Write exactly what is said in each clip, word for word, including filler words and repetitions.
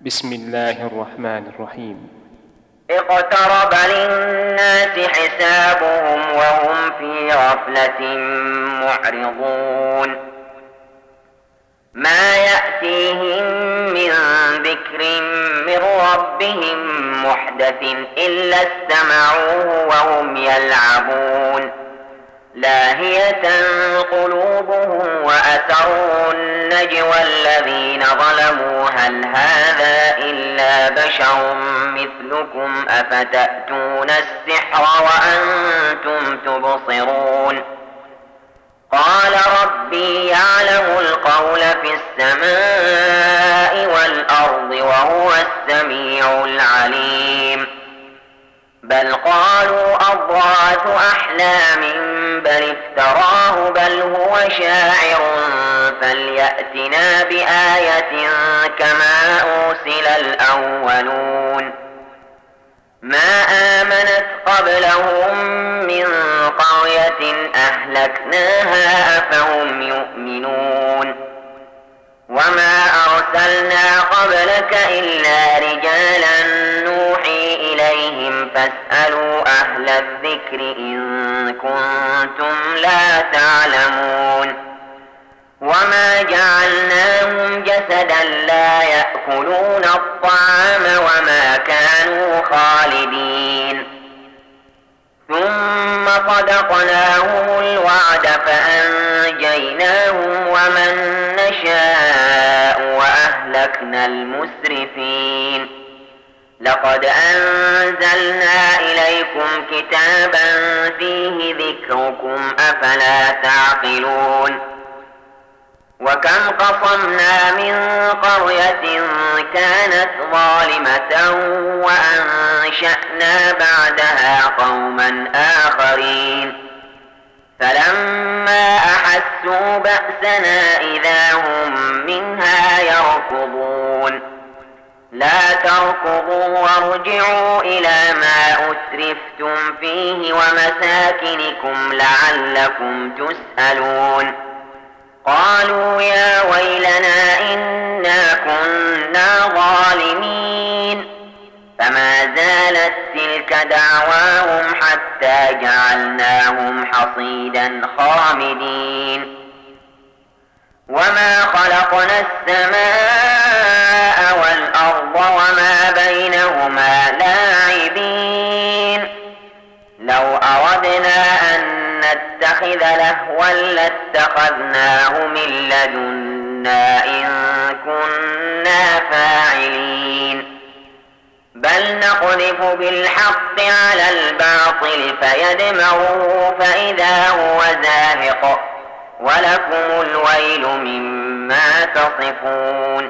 بسم الله الرحمن الرحيم. اقترب للناس حسابهم وهم في غفلة معرضون ما يأتيهم من ذكر من ربهم محدث إلا استمعوه وهم يلعبون لاهية قلوبهم وأسروا النجوى الذين ظلموا هل هذا إلا بشر مثلكم أفتأتون السحر وأنتم تبصرون قال ربي يعلم القول في السماء والأرض وهو السميع العليم بل قالوا أضغاث أحلام بل افتراه بل هو شاعر فليأتنا بآية كما أرسل الأولون ما آمنت قبلهم من قرية أهلكناها أفهم يؤمنون وما أرسلنا قبلك إلا رجالا نوحي إليهم فاسألوا أهل الذكر إن كنتم لا تعلمون وما جعلناهم جسدا لا يأكلون الطعام وما كانوا خالدين ثم صدقناهم الوعد فأنجيناهم ومن نشاء وأهلكنا المسرفين لقد أنزلنا إليكم كتابا فيه ذكركم أفلا تعقلون وكم قصمنا من قرية كانت ظالمة وأنشأنا بعدها قوما آخرين فلما أحسوا بأسنا إذا هم منها يركضون لا تركضوا وارجعوا إلى ما أسرفتم فيه ومساكنكم لعلكم تسألون قالوا يا ويلنا إنا كنا ظالمين فما زالت تلك دعواهم حتى جعلناهم حصيدا خامدين وما خلقنا السماء والأرض وما بينهما لاعبين لو أردنا أن نتخذ لهوا لاتخذناه من لدنا إن كنا فاعلين بل نقذف بالحق على الباطل فيدمغه فإذا هو زاهق ولكم الويل مما تصفون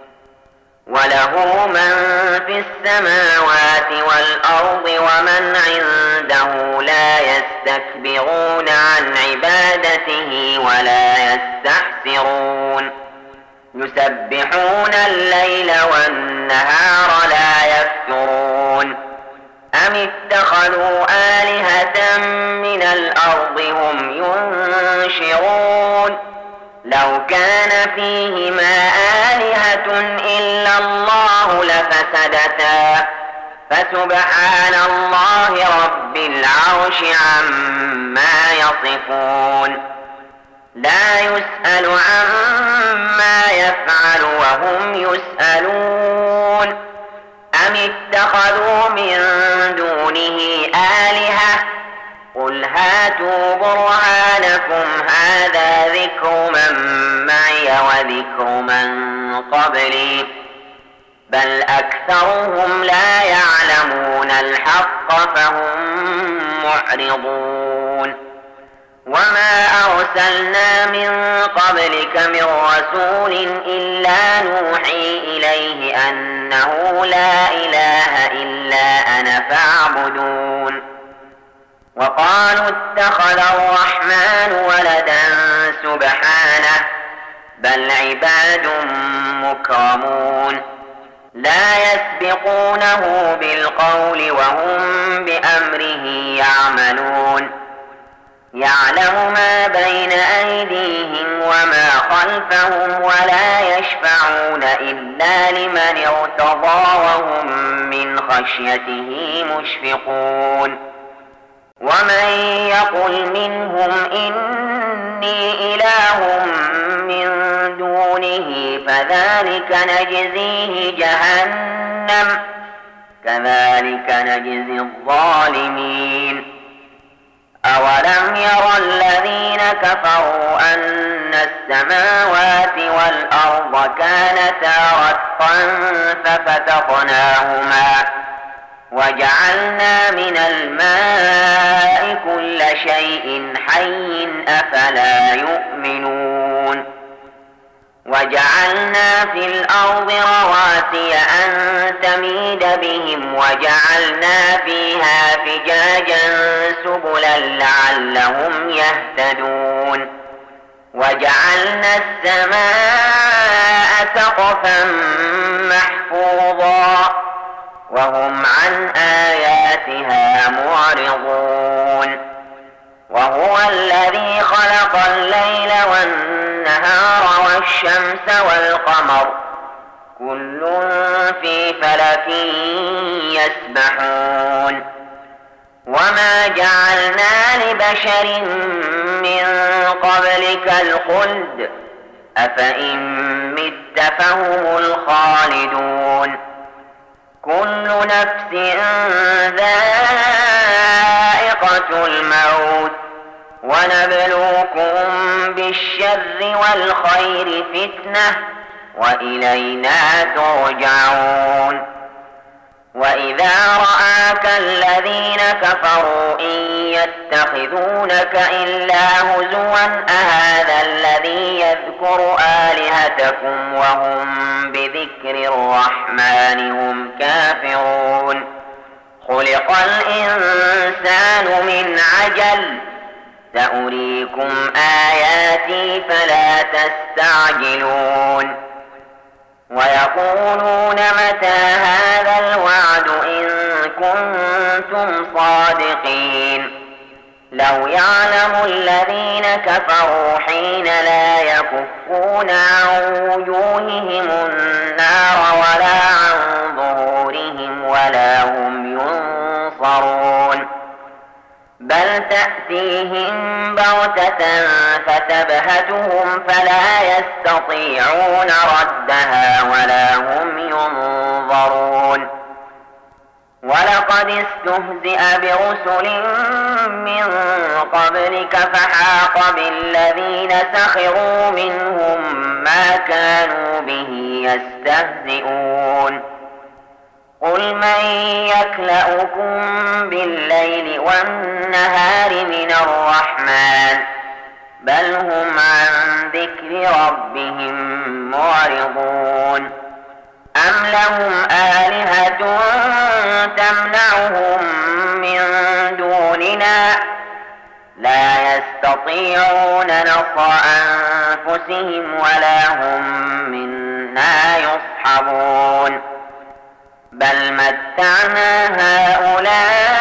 وله من في السماوات والأرض ومن عنده لا يستكبرون عن عبادته ولا يستحسرون يسبحون الليل والنهار لا يفترون أم اتخذوا آلهة من الأرض هم ينشرون لو كان فيهما آلهة إلا الله لفسدتا فسبحان الله رب العرش عما يصفون لا يسأل عما يفعل وهم يسألون أم اتخذوا من دونه آلهة قل هاتوا برهانكم هذا ذكر من معي وذكر من قبلي بل أكثرهم لا يعلمون الحق فهم معرضون وما أرسلنا من قبلك من رسول إلا نوحي إليه أنه لا إله إلا أنا فاعبدون وقالوا اتخذ الرحمن ولدا سبحانه بل عباد مكرمون لا يسبقونه بالقول وهم بأمره يعملون يعلم ما بين أيديهم وما خلفهم ولا يشفعون إلا لمن ارتضى وهم من خشيته مشفقون ومن يقل منهم إني إله من دونه فذلك نجزيه جهنم كذلك نجزي الظالمين أولم ير الذين كفروا أن السماوات والأرض كانتا رتقا ففتقناهما وجعلنا من الماء كل شيء حي أفلا يؤمنون وجعلنا في الأرض رواسي أن تميد بهم وجعلنا فيها فجاجا سبلا لعلهم يهتدون وجعلنا السماء سقفا محفوظا وهم عن آياتها معرضون وهو الذي خلق الليل والنهار والشمس والقمر كل في فلك يسبحون وما جعلنا لبشر من قبلك الخلد أفإن مت فهم الخالدون كل نفس ذائقة الموت ونبلوكم بالشر والخير فتنة وإلينا ترجعون وإذا رآك الذين كفروا إن يتخذونك إلا هزوا أهذا الذي يذكر آلهتكم وهم بذكر الرحمن هم كافرون خلق الإنسان من عجل سأريكم آياتي فلا تستعجلون ويقولون متى هذا الوعد إن كنتم صادقين لو يعلم الذين كفروا حين لا يكفون عن وجوههم النار ولا عن ظهورهم ولا هم ينصرون بل تأتيهم بغتة فتبهتهم فلا يستطيعون ردها ولا هم ينظرون ولقد استهزئ برسل من قبلك فحاق بالذين سخروا منهم ما كانوا به يستهزئون قل من يكلؤكم بالليل والنهار من الرحمن بل هم عن ذكر ربهم معرضون أم لهم آلهة تمنعهم من دوننا لا يستطيعون نصر أنفسهم ولا هم منا يصحبون بل متعنا هؤلاء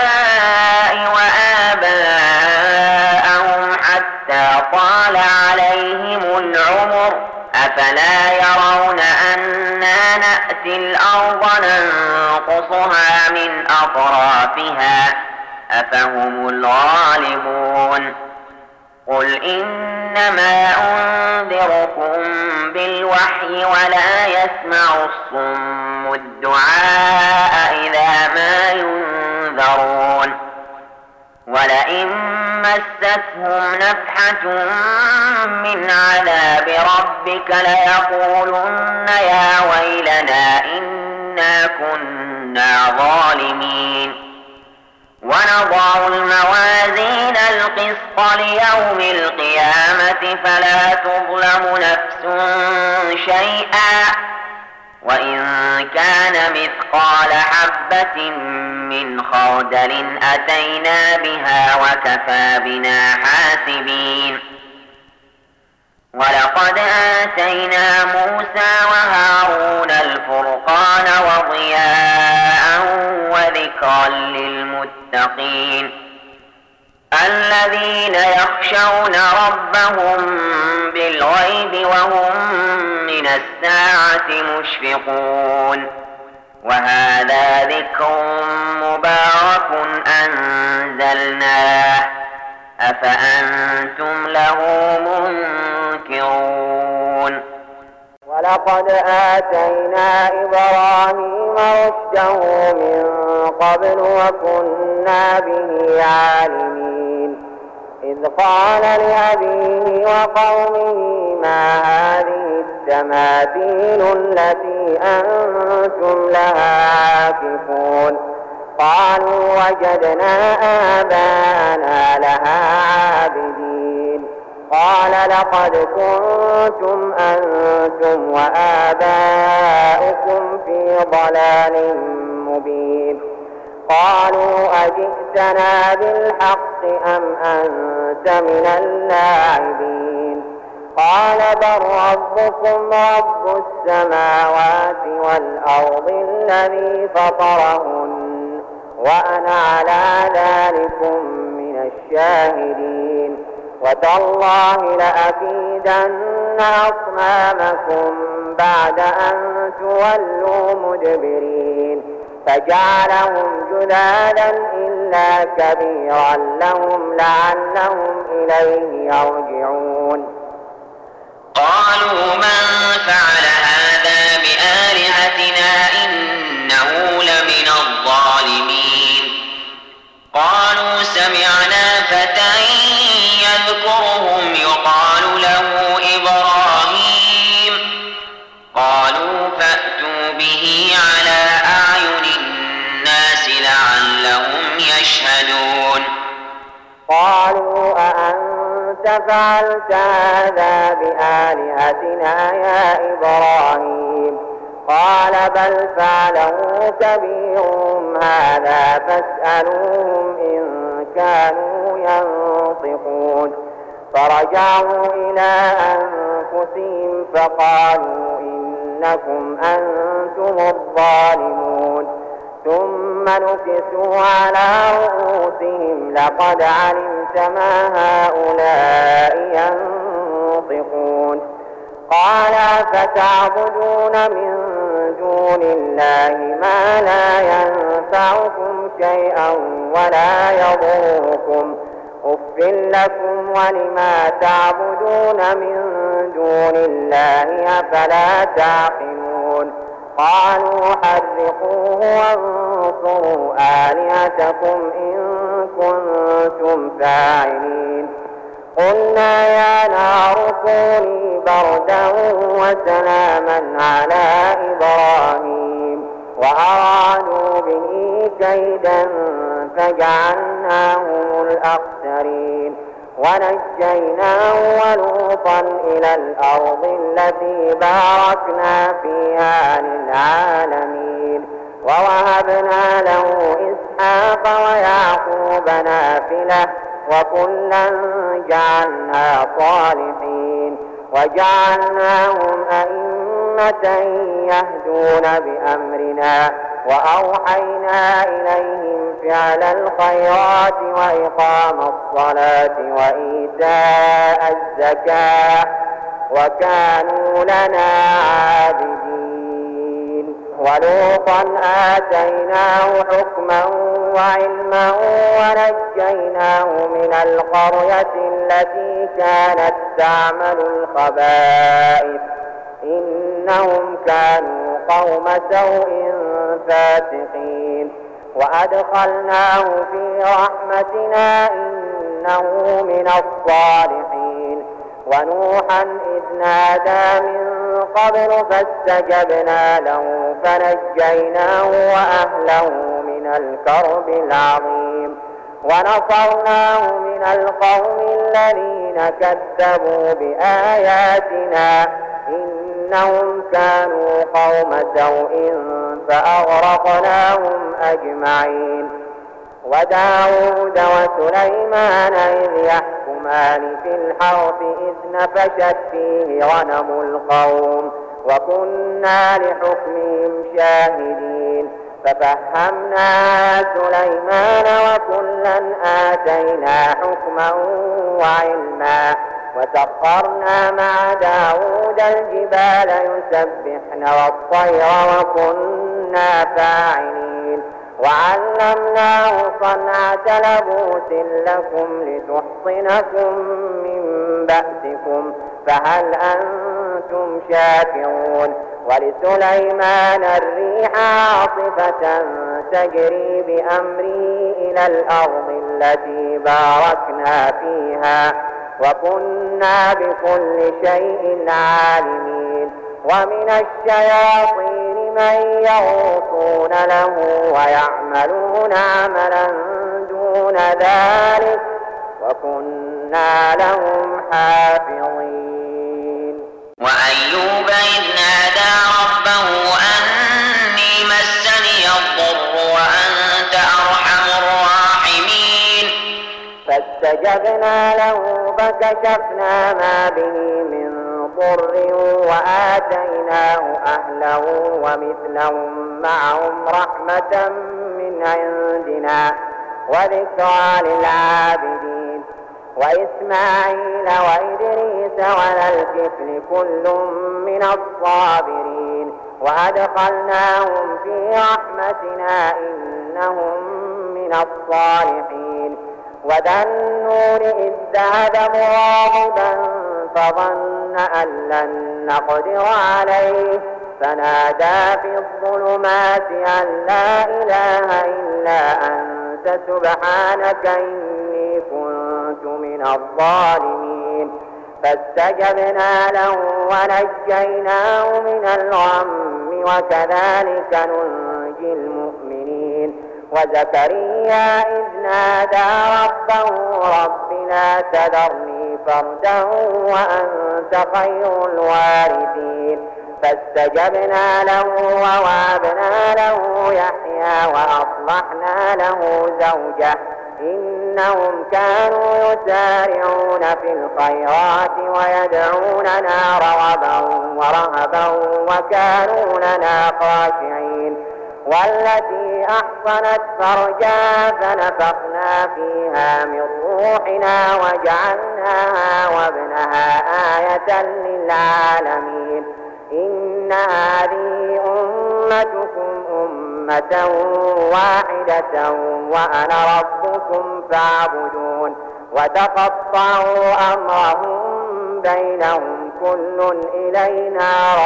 وآباءهم حتى طال عليهم العمر أفلا يرون أنا نأتي الأرض ننقصها من أطرافها أفهم الغالبون قل إنما أنذركم بالوحي ولا يسمع الصم الدعاء إذا ما ينذرون ولئن مستهم نفحة من عذاب ربك ليقولن يا ويلنا إنا كنا ظالمين ونضع الموازين القسط ليوم القيامة فلا تظلم نفس شيئا وإن كان مثقال حبة من خردل أتينا بها وكفى بنا حاسبين ولقد آتينا موسى وهارون الفرقان وضياء وذكرا للمتقين الذين يخشون ربهم بالغيب وهم من الساعة مشفقون وهذا ذكر مبارك أنزلناه أفأنتم له منكرون ولقد آتينا إبراهيم رشده من قبل وكنا به عالمين إذ قال لأبيه وقومه ما هذه التماثيل التي أنتم لها عاكفون قالوا وجدنا آباءنا لها عابدين قال لقد كنتم أنتم وآباؤكم في ضلال مبين قالوا أجئتنا بالحق أم أنت من اللاعبين قال بل ربكم رب السماوات والأرض الذي فطرهن وأنا على ذلكم من الشاهدين وتالله لأكيدن أصنامكم بعد أن تولوا مدبرين فجعلهم جذاذا إلا كبيرا لهم لعلهم إليه يرجعون قالوا من فعل هذا بآلهتنا إنه لمن الظالمين قالوا سمعنا فتى يذكرهم يقال له إبراهيم قالوا فأتوا به على أعين الناس لعلهم يشهدون قالوا أأنت فعلت هذا بآلهتنا يا إبراهيم قال بل فعله كبيرهم هذا فاسألوهم إن كانوا ينطقون فرجعوا إلى أنفسهم فقالوا إنكم أنتم الظالمون ثم نكسوا على رؤوسهم لقد علمت ما هؤلاء ينطقون قال فتعبدون من دون الله ما لا ينفعكم شيئا ولا يضركم أف لكم ولما تعبدون من دون الله أفلا تعقلون قالوا حرقوه وانصروا آلهتكم إن كنتم فاعلين قلنا يا نار كوني بردا وسلاما على إبراهيم وأرادوا به كيدا فجعلناهم الأخسرين ونجيناه ولوطا إلى الأرض التي باركنا فيها للعالمين ووهبنا له إسحاق ويعقوب نافلة وكلا جعلنا صالحين وجعلناهم أئمة يهدون بأمرنا وأوحينا إليهم فعل الخيرات وإقام الصلاة وإيتاء الزكاة وكانوا لنا عابدين ولوطا آتيناه حكما وعلما ونجيناه من القرية التي كانت تعمل الخبائث إنهم كانوا قوم سوء فاسقين وأدخلناه في رحمتنا إنه من الصالحين ونوحا إذ نادى من قبل فاستجبنا له فنجيناه وأهله من الكرب العظيم ونصرناه من القوم الذين كذبوا بآياتنا إنهم كانوا قوم سوء فأغرقناهم أجمعين وداود وسليمان إذ يحكمان في الحرث إذ نفشت فيه غنم القوم وكنا لحكمهم شاهدين ففهمنا سليمان وكلا آتينا حكما وعلما وسخرنا مع داود الجبال يسبحن والطير وكنا فاعلين وعلمناه صنعة لبوس لكم لتحصنكم من بأسكم فهل أنتم شاكرون ولسليمان الريح عاصفة تجري بأمره إلى الأرض التي باركنا فيها وكنا بكل شيء عالمين ومن الشياطين من يغوصون له ويعملون عملا دون ذلك وكنا لهم حافظين. وأيوب إذ نادى ربه أني مسني الضر وأنت أرحم الراحمين فاستجبنا له فكشفنا ما به من ضر وآتيناه أهله ومثلهم معهم رحمة من عندنا وذكرى للعابدين وإسماعيل وإدريس وذا الكفل كل من الصابرين وأدخلناهم في رحمتنا إنهم من الصالحين وذا النور إذ ذهب مغاضبا فظن أن لن نقدر عليه فنادى في الظلمات أن لا إله إلا أنت سبحانك إني كنت من الظالمين فاستجبنا له ونجيناه من الغم وكذلك ننجي المؤمنين وزكريا إذ نادى ربه رب لا تذرني فردا وأنت خير الوارثين فاستجبنا له ووهبنا له يحيى وأصلحنا له زوجه إنهم كانوا يسارعون في الخيرات ويدعوننا رغبا ورهبا وكانوا لنا خاشعين والتي أحصنت فرجها فنفخنا فيها من روحنا وجعلناها وابنها آية للعالمين إن هذه أمتكم أمة واحدة وأنا ربكم فاعبدون وتقطعوا أمرهم بينهم كل إلينا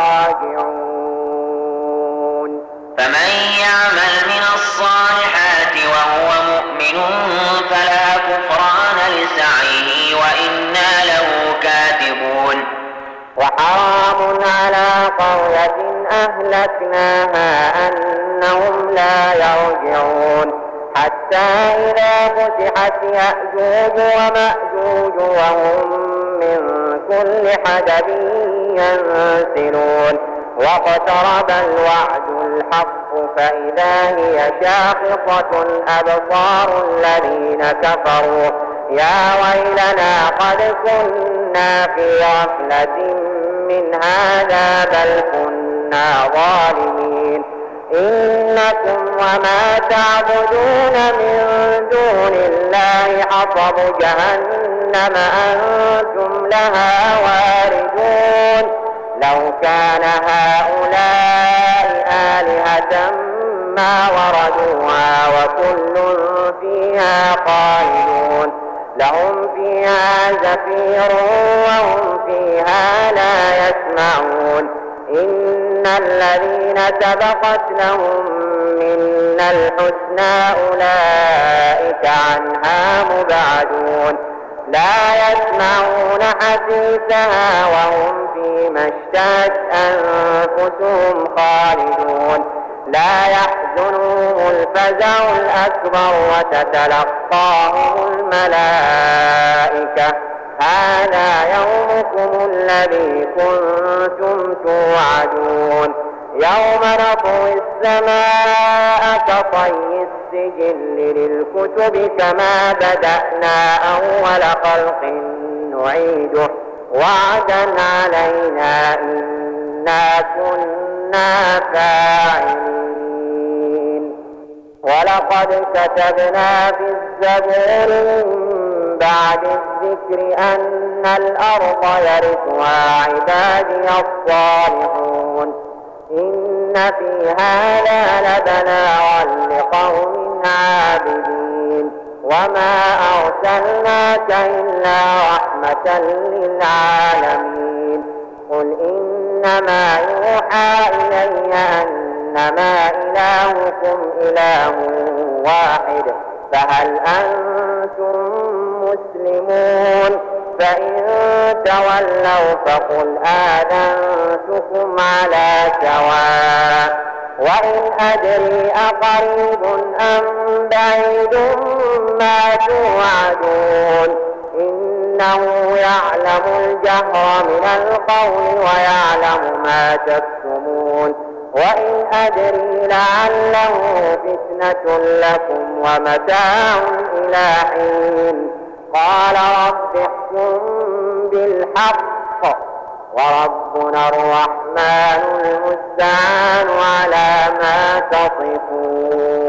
راجعون. فمن يعمل من الصالحات وهو مؤمن فلا كفران لسعيه وإنا له كاتبون. وحرام على قرية أهلكناها أنهم لا يرجعون حتى إذا فتحت يأجوج ومأجوج وهم من كل حدب ينسلون واقترب الوعد الحق فإذا هي شاخصة أبصار الذين كفروا يا ويلنا قد كنا في غفلة من هذا بل كنا ظالمين إنكم وما تعبدون من دون الله حصب جهنم أنتم لها واردون لو كان هؤلاء آلهة ما وردوها وكل فيها خالدون لهم فيها زفير وهم فيها لا يسمعون إن الذين سبقت لهم منا الحسنى أولئك عنها مبعدون لا يسمعون حسيسها وهم فيما اشتهت أنفسهم خالدون لا يحزنهم الفزع الأكبر وتتلقاهم الملائكة هذا يومكم الذي كنتم توعدون يوم نطوي السماء كطي السجل للكتب كما بدأنا أول خلق نعيده وعدا علينا إنا كنا فاعلين. ولقد كتبنا في الزبور من بعد الذكر أن الأرض يرثها عبادي الصالحون إن في هذا لبلاغا لقوم عابدين وما أرسلناك إلا رحمة للعالمين قل إنما يوحى إلي أنما إلهكم إله واحد فهل أنتم مسلمون فإن تولوا فقل آذنتكم على سواء وإن أدري أقريب أم بعيد ما توعدون إنه يعلم الجهر من القول ويعلم ما تكتمون وإن أدري لعله فتنة لكم ومتاع إلى حين قال رب احكم بالحق وربنا الرحمن المستعان على ما تصفون.